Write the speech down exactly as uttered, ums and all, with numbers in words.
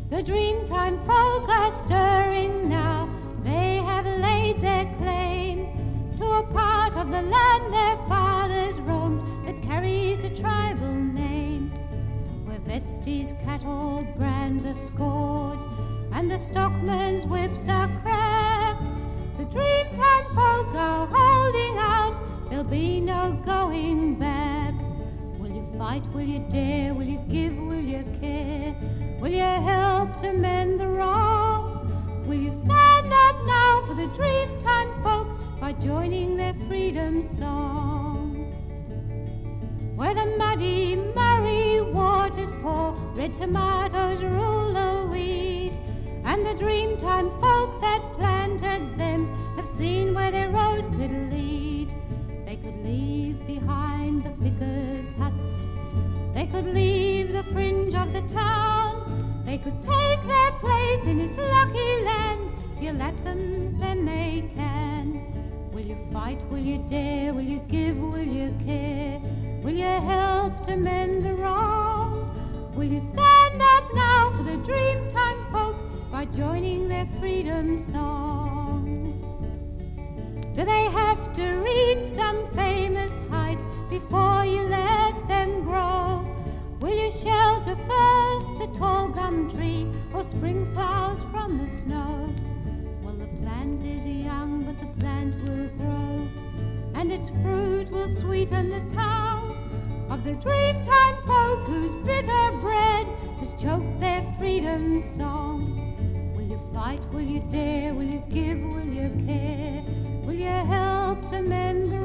The Dreamtime folk are stirring now. They have laid their claim to a part of the land their fathers roamed that carries a tribal name, where Vesti's cattle brands are scored and the stockman's whips are cracked. The Dreamtime folk are holding out. There'll be no going back. Will you fight? Will you dare? Will you give? Will you care? Will you help to mend the wrong? Will you stand up now for the Dreamtime folk by joining their freedom song? Where the muddy Murray waters pour, red tomatoes rule the weed, and the Dreamtime folk that planted them have seen where their road could lead. They could leave behind the pickers' huts, they could leave the fringe of the town, they could take their place in this lucky land. If you let them, then they can. Will you fight? Will you dare? Will you give? Will you care? Will you help to mend the wrong? Will you stand up now for the Dreamtime folk by joining their freedom song? Do they have to reach some famous height before you let them grow? Will you shelter first the tall gum tree or spring flowers from the snow? Well, the plant is young, but the plant will grow, and its fruit will sweeten the tongue of the Dreamtime folk whose bitter bread has choked their freedom song. Will you fight? Will you dare? Will you give? Will you care? Will you help to mend the